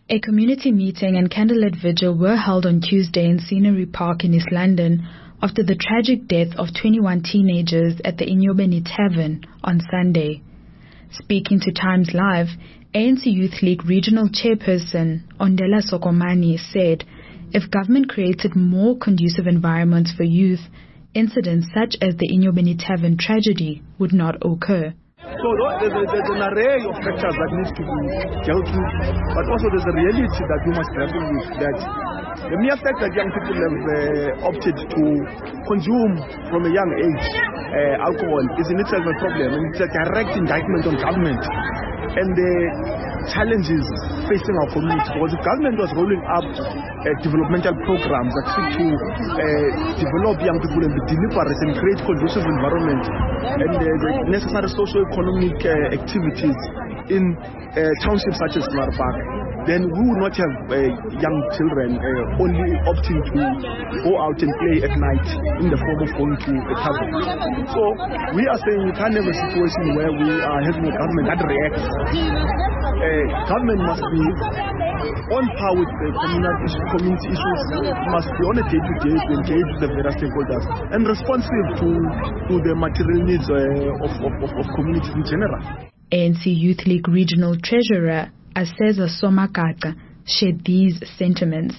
A community meeting and candlelit vigil were held on Tuesday in Scenery Park in East London after the tragic death of 21 teenagers at the Inyobeni Tavern on Sunday. Speaking to Times Live, ANC Youth League Regional Chairperson Ondela Sokomani said if government created more conducive environments for youth, incidents such as the Inyobeni Tavern tragedy would not occur. So there's an array of factors that needs to be dealt with, but also there's a reality that we must grapple with, that the mere fact that young people have opted to consume from a young age alcohol is in itself a problem, and it's a direct indictment on government and the challenges facing our community. Because the government was rolling up developmental programs that seek to develop young people and be deliberate and create conducive environment and the necessary socio-economic activities in townships such as Scenery Park, then we would not have young children only opting to go out and play at night in the form of going to a tavern. So we are saying we can't have a situation where we are having a government that reacts. Government must be on par with the community issues, must be on a day-to-day to engage with the various stakeholders and responsive to the material needs of communities in general. ANC Youth League Regional Treasurer Aseza Somakaka shared these sentiments.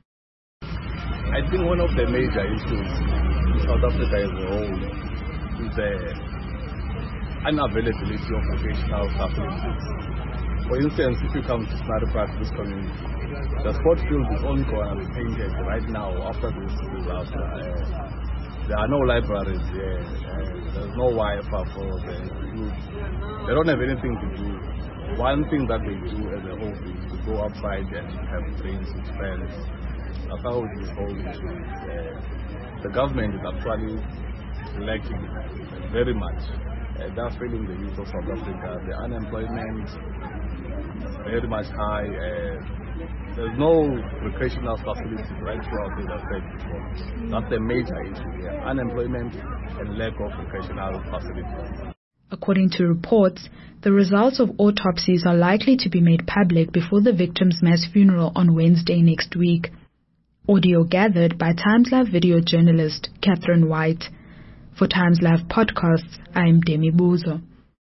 I think one of the major issues in South Africa as a whole is the unavailability of vocational facilities. For instance, if you come to Scenery Park, this community, the sport field is only going to be painted right now after this disaster. There are no libraries here. There's no Wi-Fi for the youth. They don't have anything to do. One thing that they do as a whole is to go outside and have drinks with friends. That's how this whole issue is. The government is actually lacking very much. They're failing the youth of South Africa. The unemployment is very much high. There's no recreational facilities right throughout the state before. That's the major issue here. Unemployment and lack of recreational facilities. According to reports, the results of autopsies are likely to be made public before the victim's mass funeral on Wednesday next week. Audio gathered by Times Live video journalist Catherine White. For Times Live podcasts, I'm Demi Buzo.